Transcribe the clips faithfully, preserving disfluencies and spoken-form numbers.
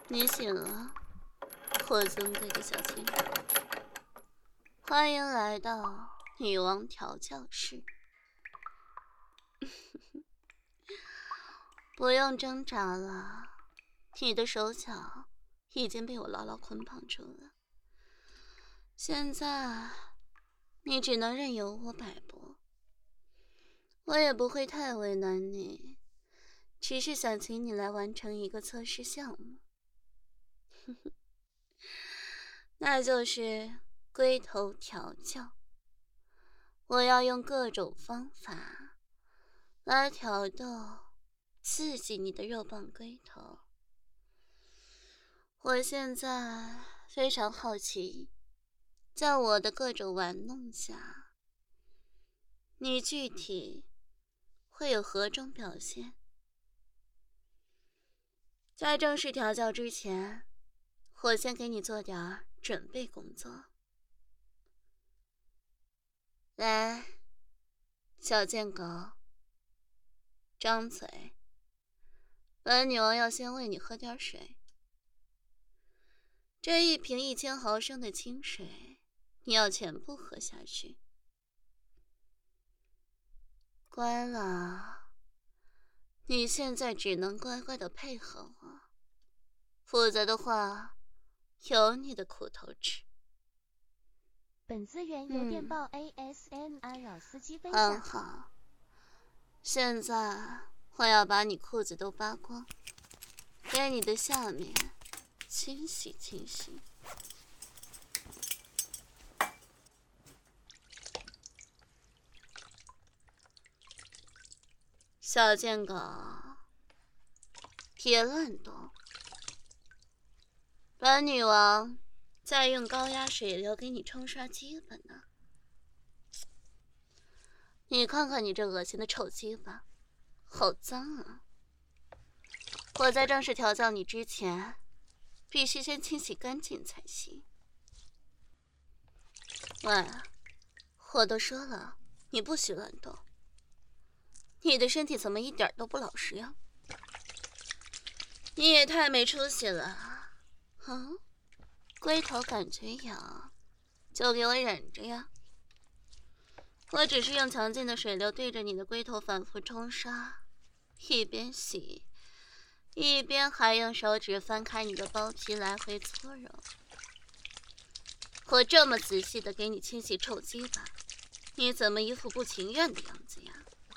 你醒了，我尊贵的小情人，欢迎来到女王调教室。不用挣扎了，你的手脚已经被我牢牢捆绑住了。现在，你只能任由我摆布，我也不会太为难你，只是想请你来完成一个测试项目。那就是龟头调教。我要用各种方法来挑逗、刺激你的肉棒龟头。我现在非常好奇，在我的各种玩弄下，你具体会有何种表现？在正式调教之前，我先给你做点准备工作。来，小贱狗，张嘴。本女王要先喂你喝点水。这一瓶一千毫升的清水，你要全部喝下去。乖了，你现在只能乖乖的配合我，否则的话，有你的苦头吃。 本资源由电报 A S M R 扰司机分很享。 好，现在我要把你裤子都扒光，给你的下面清洗清洗。小贱狗，别乱动！本女王在用高压水流给你冲刷鸡巴呢。你看看你这恶心的臭鸡巴，好脏啊！我在正式调教你之前，必须先清洗干净才行。喂，我都说了，你不许乱动。你的身体怎么一点都不老实呀？你也太没出息了！嗯，龟头感觉痒，就给我忍着呀。我只是用强劲的水流对着你的龟头反复冲刷，一边洗，一边还用手指翻开你的包皮来回搓揉。我这么仔细的给你清洗臭鸡巴，你怎么一副不情愿的样子呀？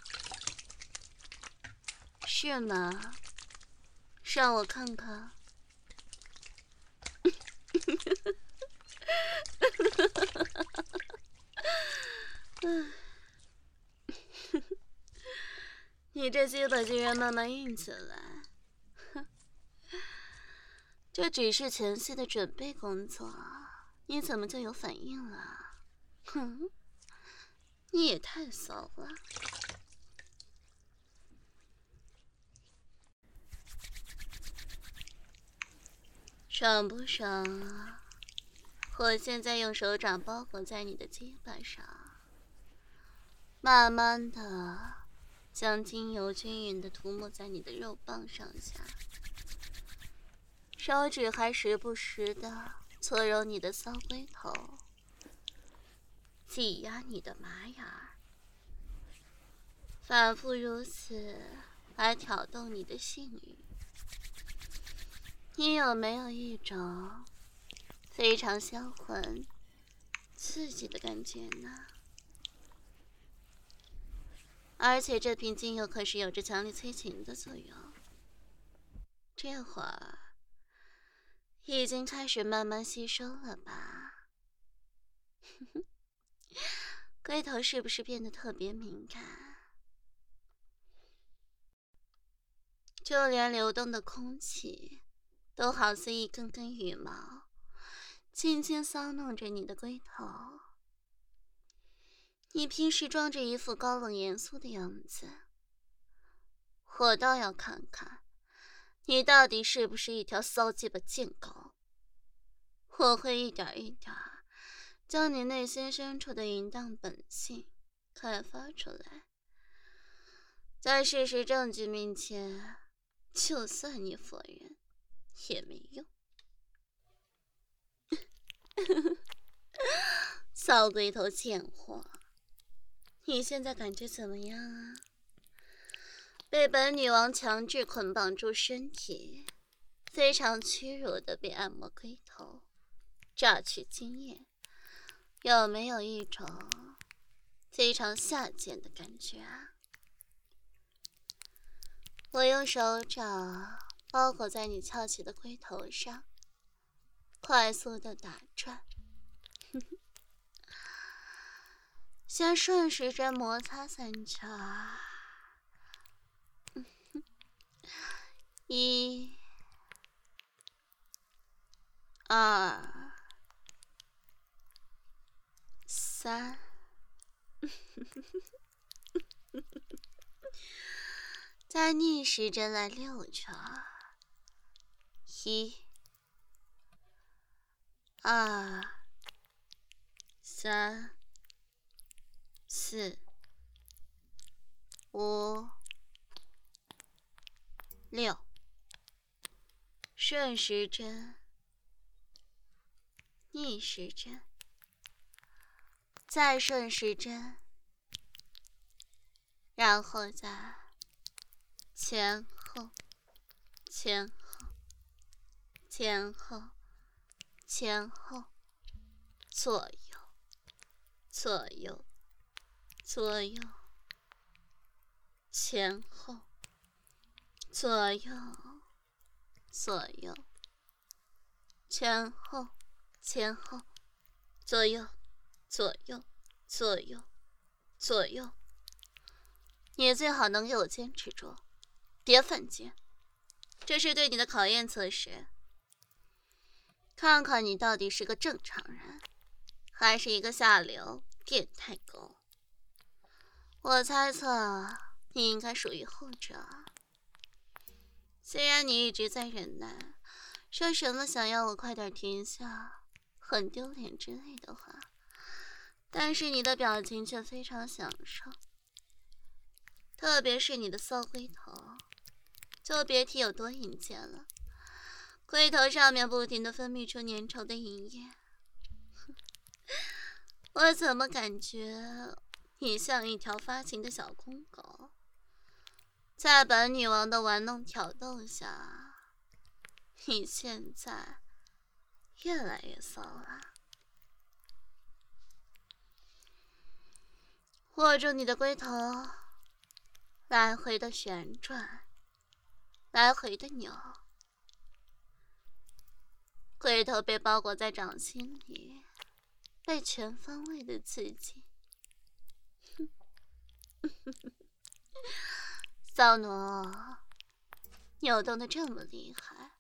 是吗？让我看看。你这鸡巴竟然慢慢硬起来，这只是前期的准备工作，你怎么就有反应了？哼，你也太骚了！爽不爽啊？我现在用手掌包裹在你的鸡巴上，慢慢的将精油均匀的涂抹在你的肉棒上下，手指还时不时的搓揉你的骚龟头，挤压你的马眼儿，反复如此来挑逗你的性欲。你有没有一种非常销魂、刺激的感觉呢？而且这瓶精油可是有着强力催情的作用，这会儿已经开始慢慢吸收了吧？龟头是不是变得特别敏感？就连流动的空气都好似一根根羽毛，轻轻搔弄着你的龟头。你平时装着一副高冷严肃的样子，我倒要看看你到底是不是一条骚鸡巴贱狗。我会一点一点将你内心深处的淫荡本性开发出来，在事实证据面前，就算你否认， 也没用。骚龟头贱货，你现在感觉怎么样啊？被本女王强制捆绑住身体，非常屈辱的被按摩龟头，榨取精液，有没有一种非常下贱的感觉啊？我用手掌包裹在你翘起的龟头上，快速的打转，先顺时针摩擦三圈，一、二、三。再逆时针来六圈，一、二、三、四、五、六，顺时针，逆时针，再顺时针，然后再前后，前后，前后，前后，左右，左右，左右，前后，左右，左右，前后，前后，左右，左右，左右，左右。你最好能给我坚持住，别犯贱，这是对你的考验测试，看看你到底是个正常人，还是一个下流变态狗。我猜测你应该属于后者。虽然你一直在忍耐，说什么想要我快点停下，很丢脸之类的话，但是你的表情却非常享受。特别是你的骚龟头，就别提有多淫贱了。龟头上面不停地分泌出粘稠的淫液，我怎么感觉你像一条发情的小公狗，在本女王的玩弄挑逗下，你现在越来越骚了。握住你的龟头，来回的旋转，来回的扭，龟头被包裹在掌心里，被全方位的刺激。骚奴扭动的这么厉害，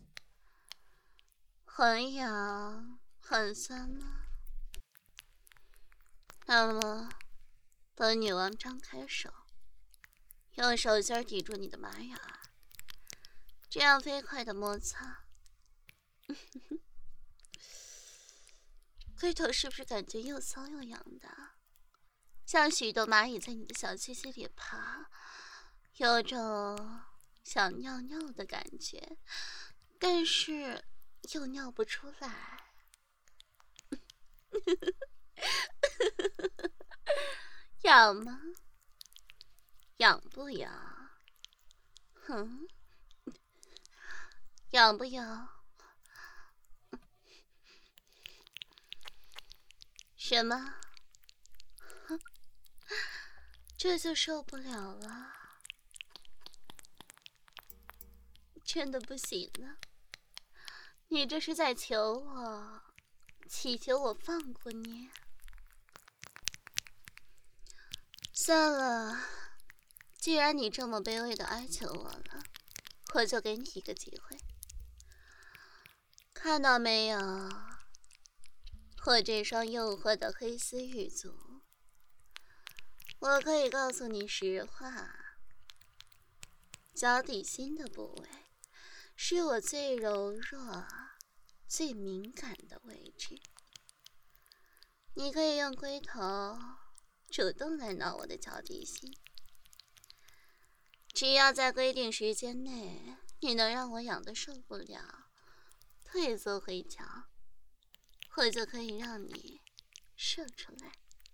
很痒很酸吗？那么本女王张开手，用手心抵住你的马眼，这样飞快的摩擦。龟头是不是感觉又骚又痒的，像许多蚂蚁在你的小鸡鸡里爬，有种想尿尿的感觉，但是又尿不出来。痒吗？痒不痒？哼，痒不痒？什么？这就受不了了，真的不行了。你这是在求我，祈求我放过你？算了，既然你这么卑微的哀求我了，我就给你一个机会。看到没有，我这双诱惑的黑丝玉足，我可以告诉你实话，脚底心的部位是我最柔弱、最敏感的位置。你可以用龟头主动来挠我的脚底心，只要在规定时间内，你能让我痒得受不了， 退缩回墙，我就可以让你射出来。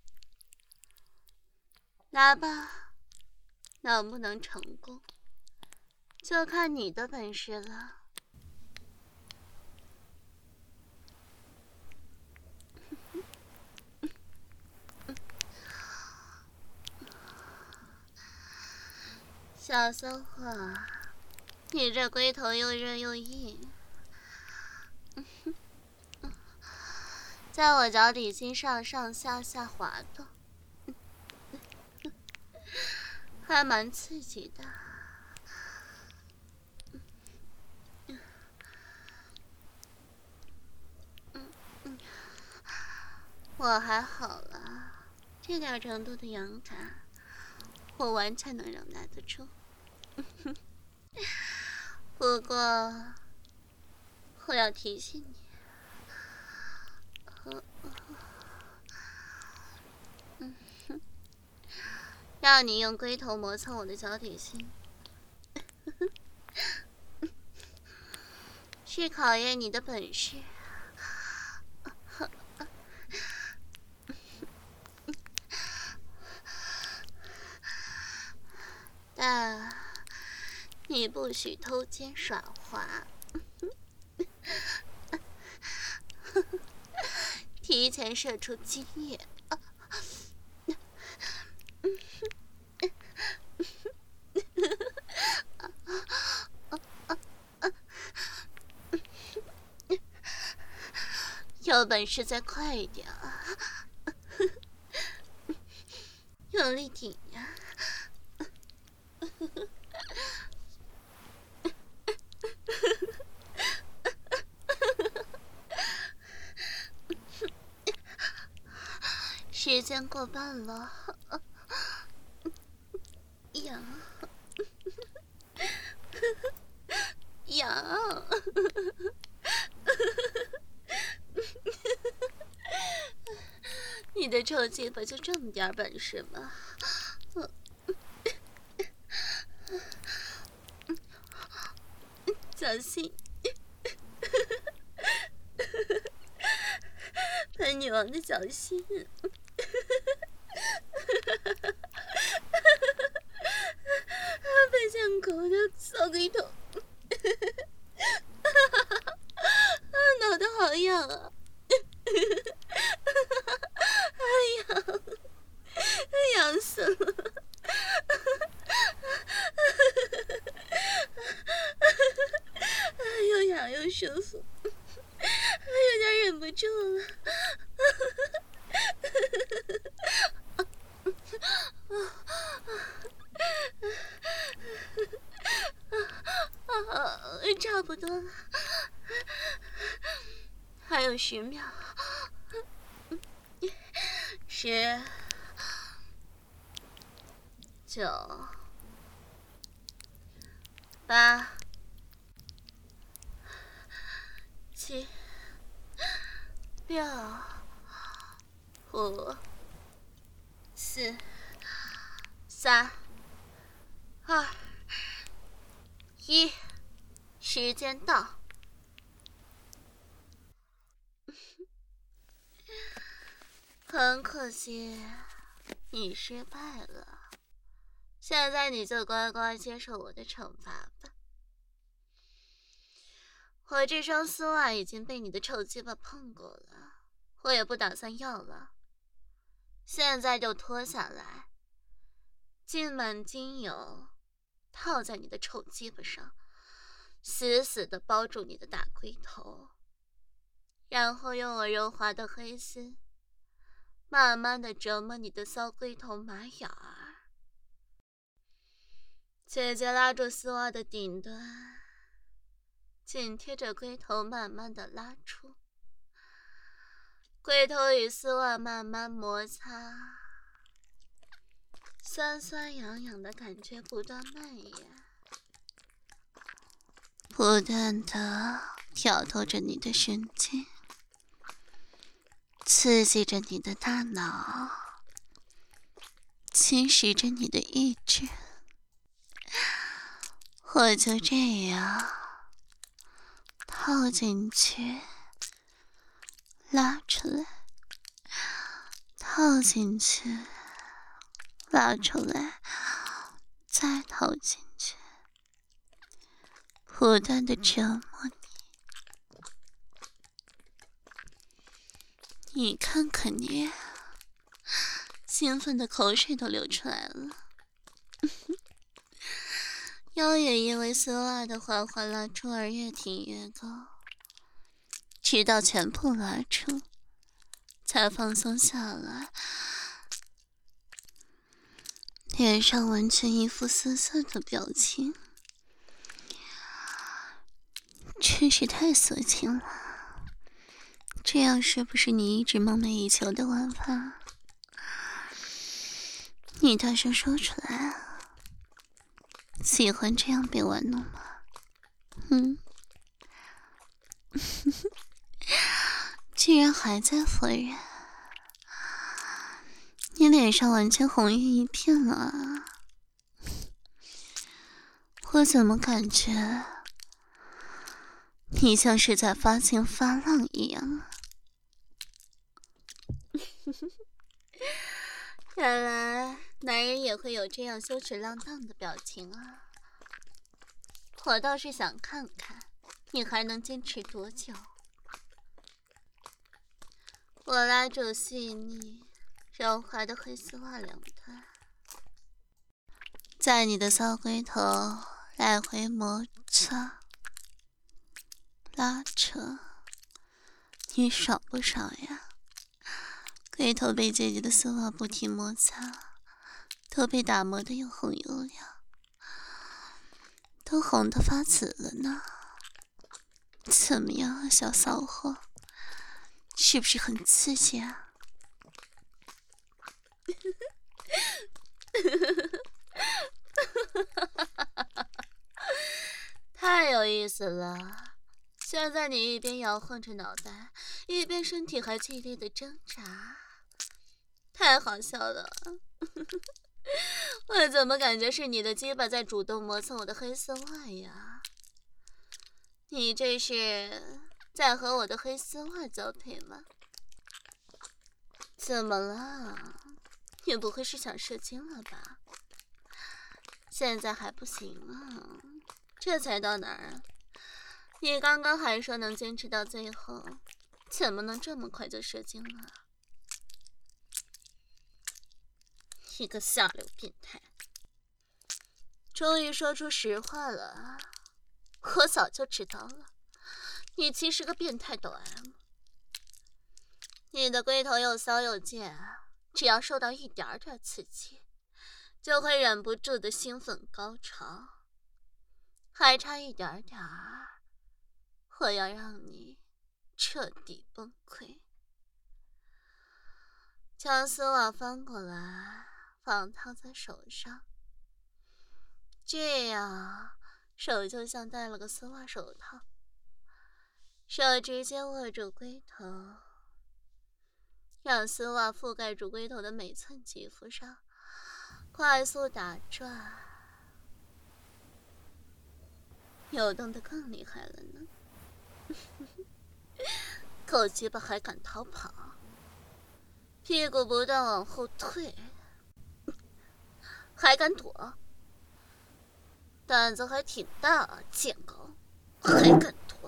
哪怕能不能成功，就看你的本事了。小骚货，你这龟头又热又硬，在我脚底心上上下下滑动，还蛮刺激的。我还好了，这点程度的痒感，我完全能忍耐得住。不过，我要提醒你，嗯哼，让你用龟头磨蹭我的脚底心，是考验你的本事。但你不许偷奸耍滑，提前射出精液。有本事再快一点啊！用力顶呀！时间过半了，痒，痒，你的臭鸡巴就这么点本事吗？小心，本女王的小心。被像狗的骚龟头，脑袋好痒啊！痒，痒死了！又痒又舒服，有点忍不住了。差不多了，还有十秒。十、九、八、七、六、五、四、三、二、一。时间到，很可惜，你失败了。现在你就乖乖接受我的惩罚吧。我这双丝袜已经被你的臭鸡巴碰过了，我也不打算要了。现在就脱下来，浸满精油，套在你的臭鸡巴上。死死地包住你的大龟头，然后用我柔滑的黑丝，慢慢地折磨你的骚龟头马眼儿。姐姐拉住丝袜的顶端，紧贴着龟头慢慢地拉出，龟头与丝袜慢慢摩擦，酸酸痒痒的感觉不断蔓延。不断的挑逗着你的神经，刺激着你的大脑，侵蚀着你的意志。我就这样套进去，拉出来，套进去，拉出来，再套进去，不断的折磨你。你看看你，兴奋的口水都流出来了。腰也因为丝袜的缓缓拉出而越挺越高，直到全部拉出，才放松下来，脸上完全一副涩涩的表情，真是太色情了。这样是不是你一直梦寐以求的玩法？你大声说出来啊！喜欢这样被玩弄吗？嗯，居然还在否认，你脸上完全红晕一片了啊！我怎么感觉你像是在发情发浪一样啊？原来男人也会有这样羞耻浪荡的表情啊！我倒是想看看你还能坚持多久。我拉住细腻柔滑的黑丝袜两端，在你的骚龟头来回摩擦拉扯，你爽不爽呀？龟头被姐姐的丝袜不停摩擦，都被打磨得又红又亮，都红得发紫了呢。怎么样啊，小骚货，是不是很刺激啊？太有意思了！现在你一边摇晃着脑袋，一边身体还剧烈的挣扎，太好笑了！我怎么感觉是你的鸡巴在主动磨蹭我的黑丝袜呀？你这是在和我的黑丝袜交配吗？怎么了？你不会是想射精了吧？现在还不行啊，这才到哪儿啊？你刚刚还说能坚持到最后，怎么能这么快就射精了？一个下流变态！终于说出实话了，我早就知道了，你其实个变态抖 M。你的龟头又骚又贱，只要受到一点点刺激，就会忍不住的兴奋高潮，还差一点点儿，我要让你彻底崩溃。将丝袜翻过来，放烫在手上，这样手就像戴了个丝袜手套，手直接握住龟头，让丝袜覆盖住龟头的每寸肌肤上，快速打转，扭动得更厉害了呢。狗鸡巴还敢逃跑，屁股不断往后退，还敢躲，胆子还挺大啊，贱狗，还敢躲。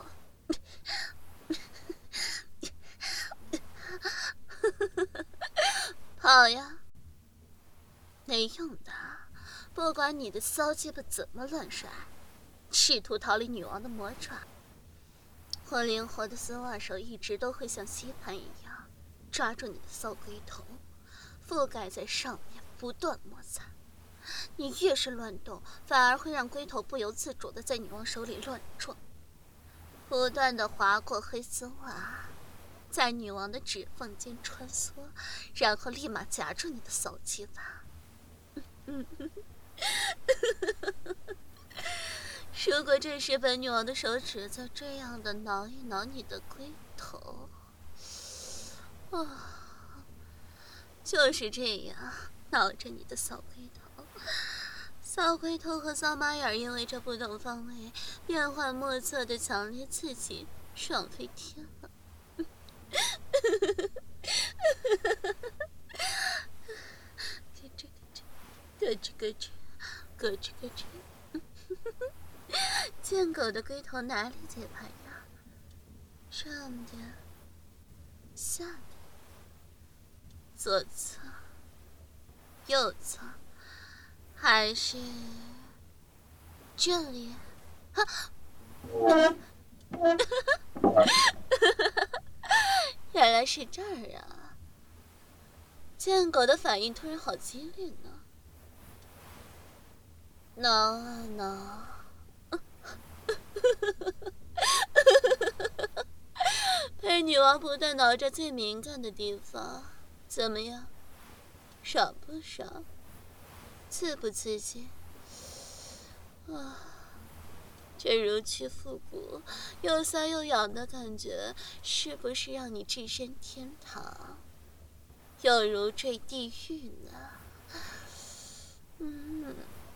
跑呀，没用的，不管你的骚鸡巴怎么乱甩，试图逃离女王的魔爪，我灵活的丝袜手一直都会像吸盘一样抓住你的骚龟头，覆盖在上面，不断摩擦。你越是乱动，反而会让龟头不由自主的在女王手里乱撞，不断的划过黑丝袜，在女王的指缝间穿梭，然后立马夹住你的骚鸡巴。如果这时本女王的手指再这样的挠一挠你的龟头，哦，就是这样挠着你的骚龟头， 小龟头和小马眼因为这不同方位、变幻莫测的强烈刺激，爽飞天了。咯吱咯吱，咯吱咯吱，咯吱咯吱。贱狗的龟头哪里节拍呀？上点，下点，左侧，右侧，还是这里？啊！原来是这儿啊！贱狗的反应突然好激烈呢。挠啊挠。被女王不断挠着最敏感的地方，怎么样？爽不爽？刺不刺激？啊，这如屈复古、又酸又痒的感觉，是不是让你置身天堂，又如坠地狱呢？嗯，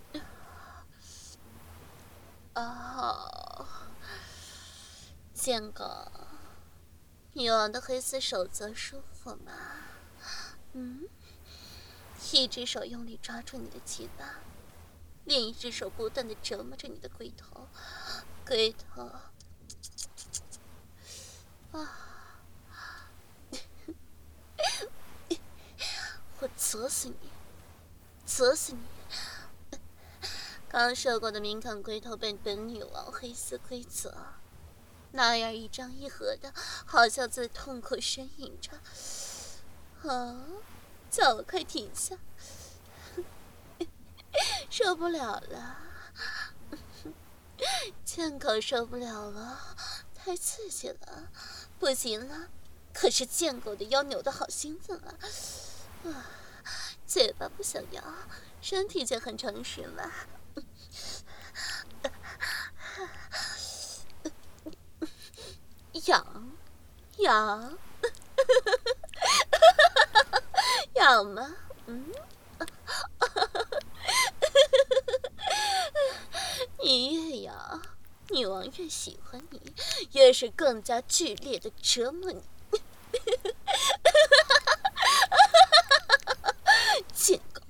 哦，贱狗。女王的黑丝手则舒服吗？嗯，一只手用力抓住你的鸡巴，另一只手不断的折磨着你的龟头，龟头啊！我责死你，责死你！刚射过的敏感龟头被本女王黑丝规则。那样一张一合的，好像在痛苦呻吟着。啊！叫我快停下，受不了了，贱狗受不了了，太刺激了，不行了。可是贱狗的腰扭得好兴奋啊！啊，嘴巴不想要，身体却很诚实嘛。痒，痒，痒吗？嗯，你越痒，女王越喜欢你，越是更加剧烈的折磨你。贱狗，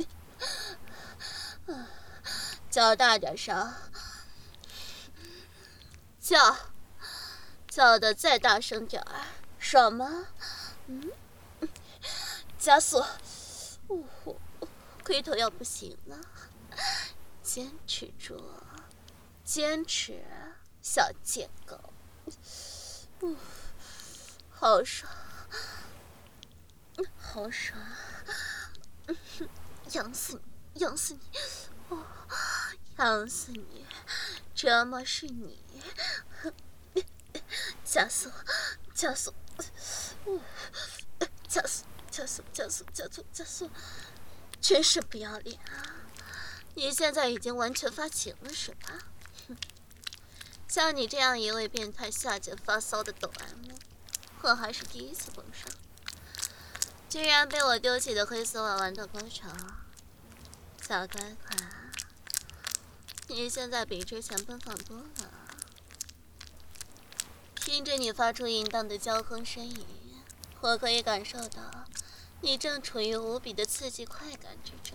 叫大点声，叫。叫的再大声点儿，爽吗？嗯，加速，呜、哦，龟头要不行了，坚持住，坚持，小贱狗，呜、哦，好爽，好爽，痒死你，痒死你，哦，痒死你，折磨是你。加速，加速，呜，加速，加速，加速，加速，加速！真是不要脸啊！你现在已经完全发情了是吧？哼，像你这样一位变态下贱发骚的抖 M， 我还是第一次碰上。居然被我丢弃的黑丝娃玩到高潮，小乖乖，你现在比之前奔放多了。听着你发出淫荡的娇哼呻吟，我可以感受到你正处于无比的刺激快感之中。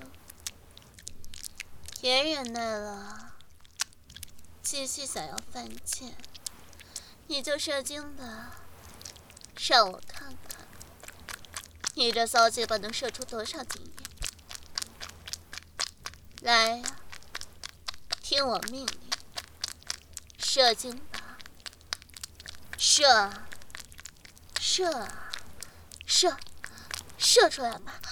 别忍耐了，继续想要犯贱，你就射精吧，让我看看你这骚鸡巴能射出多少精液。来呀，听我命令，射精吧！射，射，射，射出来吧！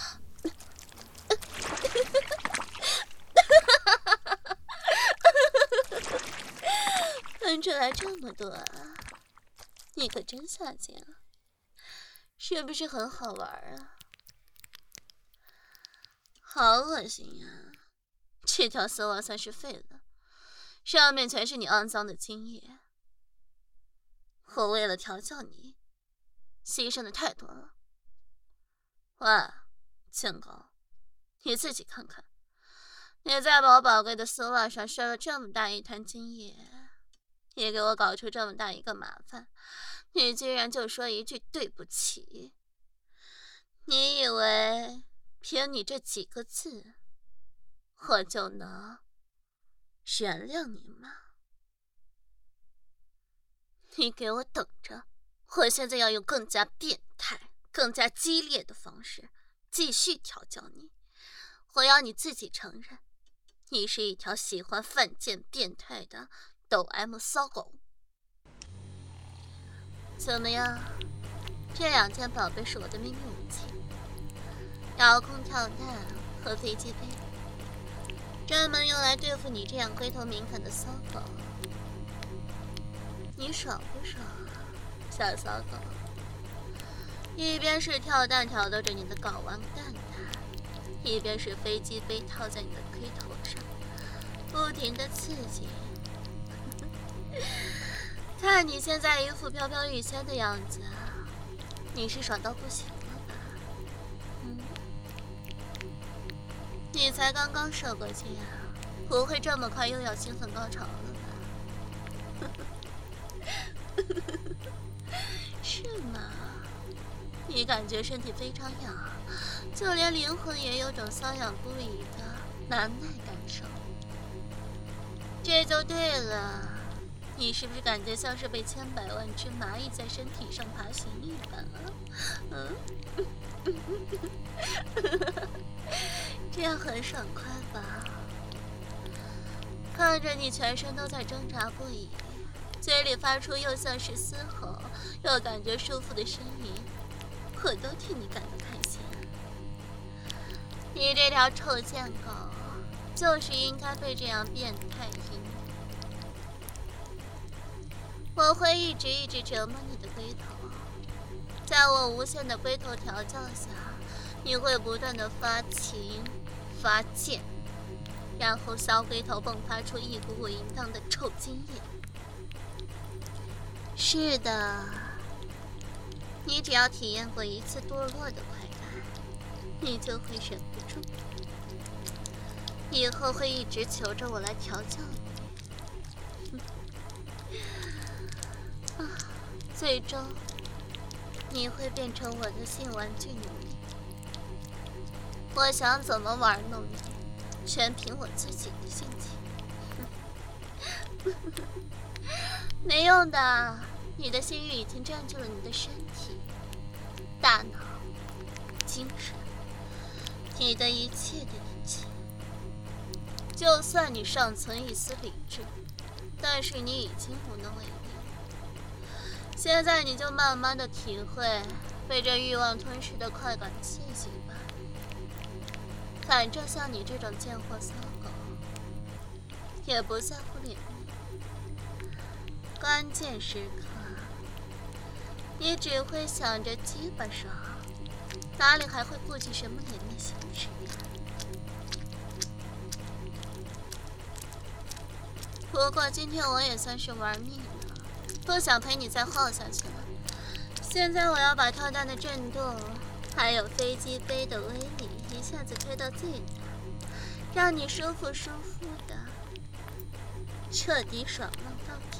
喷出来这么多啊！你可真下贱啊！是不是很好玩啊？好恶心呀！这条丝袜算是废了，上面全是你肮脏的精液。我为了调教你，牺牲的太多了。喂，贱狗，你自己看看， 你在我宝贵的丝袜上射了这么大一滩精液，也给我搞出这么大一个麻烦，你居然就说一句对不起？你以为凭你这几个字，我就能原谅你吗？你给我等着！我现在要用更加变态、更加激烈的方式继续调教你。我要你自己承认，你是一条喜欢犯贱变态的抖 M 骚狗。怎么样？这两件宝贝是我的秘密武器：遥控跳弹和飞机杯，专门用来对付你这样龟头敏感的骚狗。你爽不爽啊，小骚狗？一边是跳蛋挑逗着你的睾丸蛋蛋，一边是飞机杯套在你的龟头上，不停的刺激。看你现在一副飘飘欲仙的样子，你是爽到不行了吧？嗯，你才刚刚射过精啊，不会这么快又要兴奋高潮了吧？是吗？你感觉身体非常痒，就连灵魂也有种瘙痒不已的难耐感受。这就对了，你是不是感觉像是被千百万只蚂蚁在身体上爬行一般啊？嗯，这样很爽快吧？看着你全身都在挣扎不已，嘴里发出又像是嘶吼又感觉舒服的声音，我都替你感到开心。你这条臭贱狗，就是应该被这样变态淫。我会一直一直折磨你的龟头，在我无限的龟头调教下，你会不断的发情发贱，然后骚龟头迸发出一股股淫荡的臭精液。是的，你只要体验过一次堕落的快感，你就会忍不住，以后会一直求着我来调教你。啊，最终你会变成我的性玩具奴隶。我想怎么玩弄你，全凭我自己的心情。没用的，你的性欲已经占据了你的身体、大脑、精神，你的一切的一切。就算你尚存一丝理智，但是你已经无能为力。现在你就慢慢的体会被这欲望吞噬的快感刺激吧。反正像你这种贱货骚狗，也不在乎脸面。关键时刻，你只会想着鸡巴爽，哪里还会顾及什么脸面形式呀？不过今天我也算是玩命了，不想陪你再耗下去了。现在我要把跳弹的震动，还有飞机杯的威力一下子推到最大，让你舒服舒服的，彻底爽浪到底。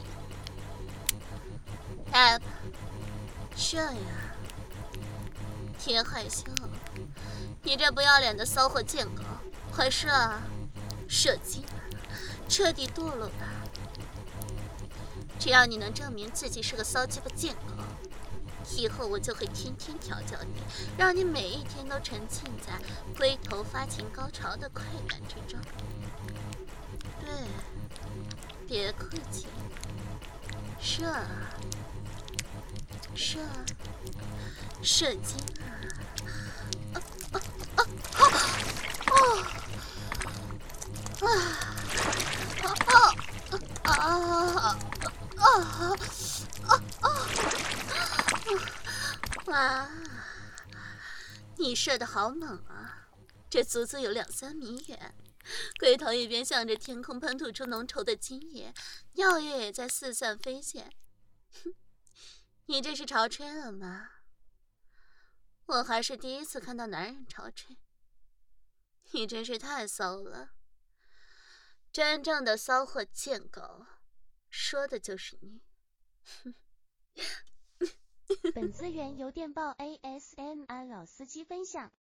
来吧，射呀！别害羞，你这不要脸的骚货贱狗，快射啊！射精啊！彻底堕落吧！只要你能证明自己是个骚鸡巴贱狗，以后我就会天天调教你，让你每一天都沉浸在龟头发情高潮的快感之中。对，别客气，射啊！射啊！射精啊！啊啊啊啊！啊！啊啊啊啊啊！哇，你射得好猛啊！这足足有两三米远，龟头一边向着天空喷吐出浓稠的精液，尿液也在四散飞溅。哼，你这是潮吹了吗？我还是第一次看到男人潮吹，你真是太骚了。 真正的骚货贱狗，说的就是你。 本资源由电报 A S M R 老司机分享。